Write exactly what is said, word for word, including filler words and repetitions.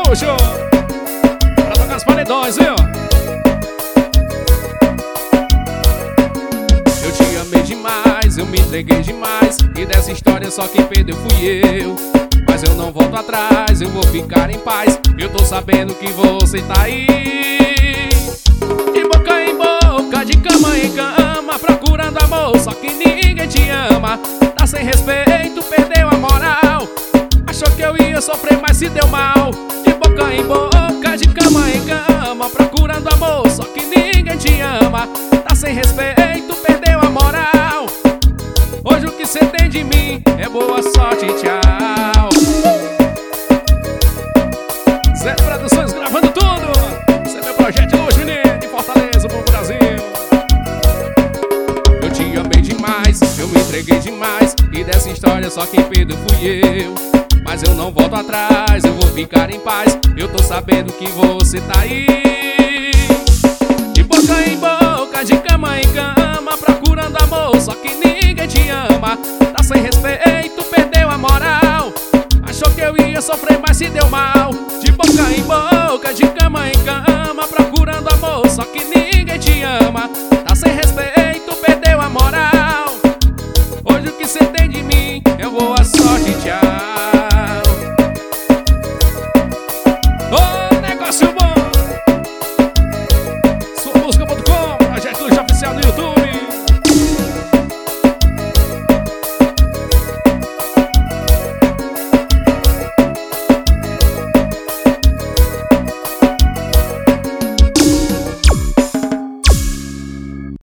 luxo pra tocar os paredões, viu? Eu te amei demais, eu me entreguei demais, e dessa história só quem perdeu fui eu. Mas eu não volto atrás, eu vou ficar em paz. Eu tô sabendo que você tá aí, de boca em boca, de cama em cama, procurando amor, só que ninguém te ama. Tá sem respeito, perdeu a moral, achou que eu ia sofrer, mas se deu mal. De boca em boca, de cama em cama, procurando amor, só que ninguém te ama. Tá sem respeito, perdeu a moral. Hoje o que cê tem de mim é boa sorte, tchau. Zé Produções gravando tudo. Esse é meu projeto hoje, né? De Fortaleza pro Brasil. Eu te amei demais, eu me entreguei demais, e dessa história só quem perdeu fui eu. Mas eu não volto atrás, eu vou ficar em paz. Eu tô sabendo que você tá aí, de boca em boca, de cama em cama, procurando amor, só que ninguém te ama. Tá sem respeito, perdeu a moral, achou que eu ia sofrer, mas se deu mal. De boca em boca, de cama em cama, procurando amor, só que ninguém te ama.